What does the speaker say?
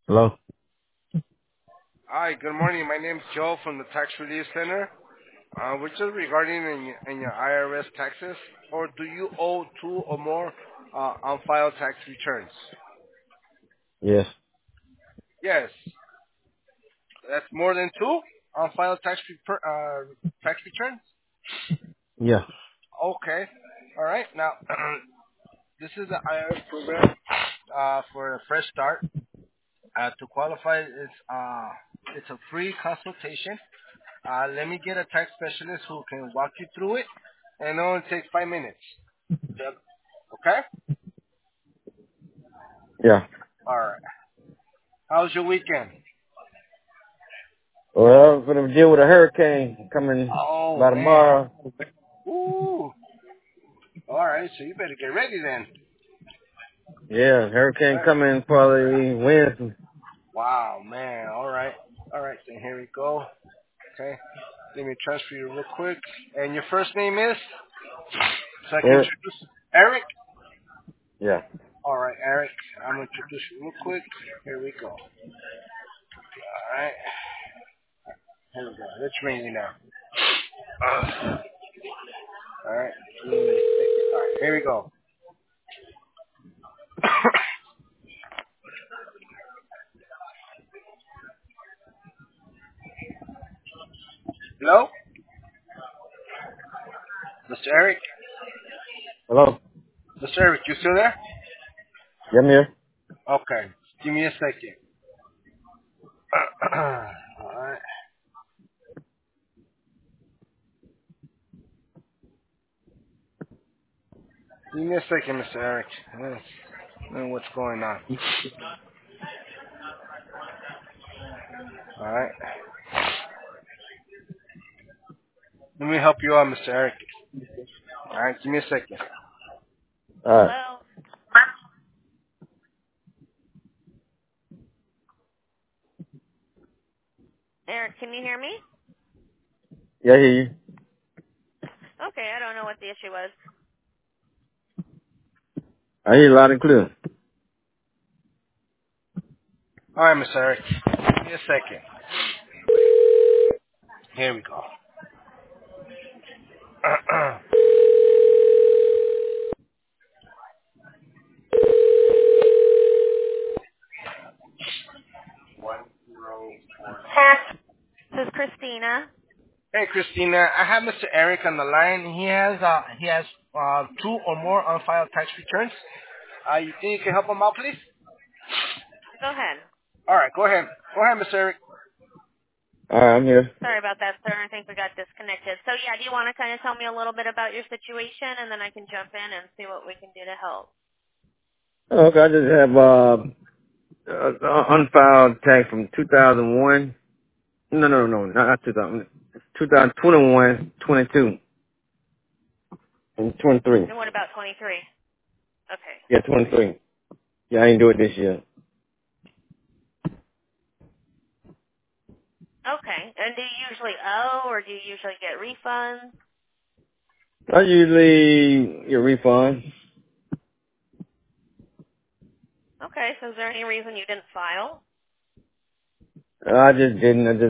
Hello? Hi, good morning. My name is Joe from the Tax Relief Center. We're just regarding in your IRS taxes, or do you owe two or more on-file tax returns? Yes. Yes, that's more than two on-file tax returns. Yeah. Okay, all right. Now, this is the IRS program for a fresh start. To qualify, it's a free consultation. Let me get a tax specialist who can walk you through it, and it only takes 5 minutes. Yep. Okay? Yeah. All right. How's your weekend? Well, I'm gonna deal with a hurricane coming Oh, by man. tomorrow. Ooh. All right, so you better get ready then. Yeah, All hurricane right. coming probably Wednesday. Wow, man. All right. All right, then here we go. Okay. Let me transfer you real quick. And your first name is? So I can Eric? introduce Eric? Yeah. All right, Eric. I'm going to introduce you real quick. Here we go. All right. Here we go. Let's ring you now. All right. All right, here we go. Hello? Mr. Eric? Hello? Mr. Eric, you still there? Yeah, I'm here. Okay. Give me a second. All right. Give me a second, Mr. Eric. Let's know what's going on. All right. Let me help you out, Mr. Eric. All right. Give me a second. Alright. Hello? Eric, can you hear me? Yeah, I hear you. Okay, I don't know what the issue was. I hear you loud and clear. All right, Mr. Eric. Give me a second. Here we go. This is Christina. Hey, Christina. I have Mr. Eric on the line. He has two or more on-file tax returns. You think you can help him out, please? Go ahead. All right. Go ahead. Go ahead, Mr. Eric. Alright, I'm here. Sorry about that, sir. I think we got disconnected. So, yeah, do you want to kind of tell me a little bit about your situation, and then I can jump in and see what we can do to help? Okay, I just have unfiled tax from 2001. No, not 2000. 2021, 22, and 23. And what about 23? Okay. Yeah, 23. Yeah, I didn't do it this year. Okay. And do you usually owe, or do you usually get refunds? I usually get refunds. Okay. So is there any reason you didn't file? I just didn't. I just